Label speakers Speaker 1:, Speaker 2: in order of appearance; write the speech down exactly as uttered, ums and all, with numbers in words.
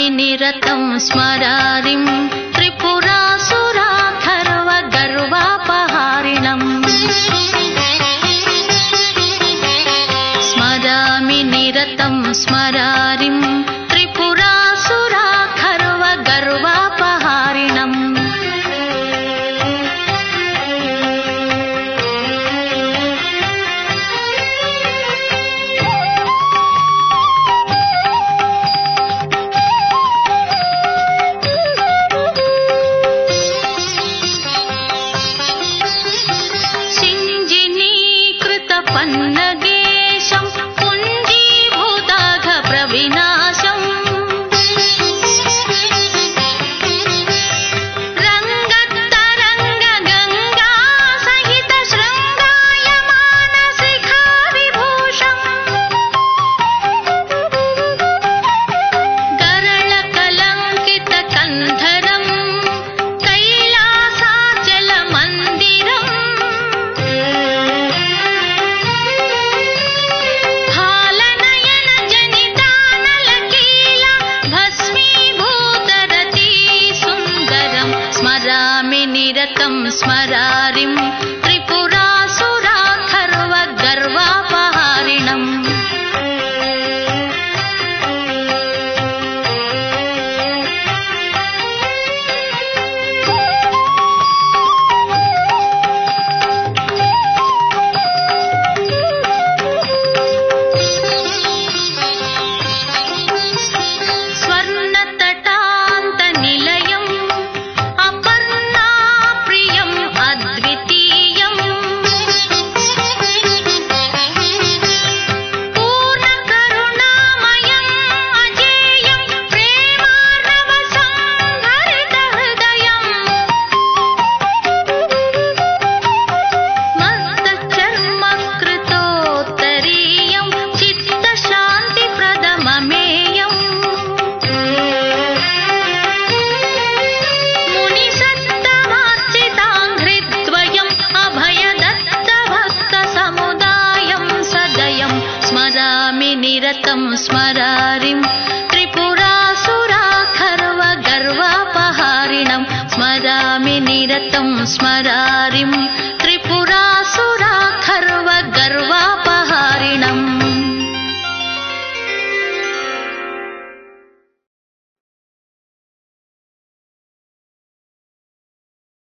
Speaker 1: स्मरामि निरतं स्मरारिं त्रिपुरासुराथर्व गर्वापहारिणम् स्मरामि निरतं स्मरारिं त्रिपुरासुराथर्व गर्वापहारिणम् पन्नगेशं पुञ्जीभूताघ प्रविनाशम् रङ्गत्तरङ्ग गङ्गा सहित शृङ्गायमान शिखा विभूषम् गरल कलङ्कित कन्धरम् कैलासाचल मन्दिरम् स्मरामि निरतं स्मरारिं त्रिपुरासुराथर्व गर्वापहारिणम् स्मरामि निरतं स्मरारिं त्रिपुरासुराथर्व गर्वापहारिणम् स्मरामि निरतं स्मरारिं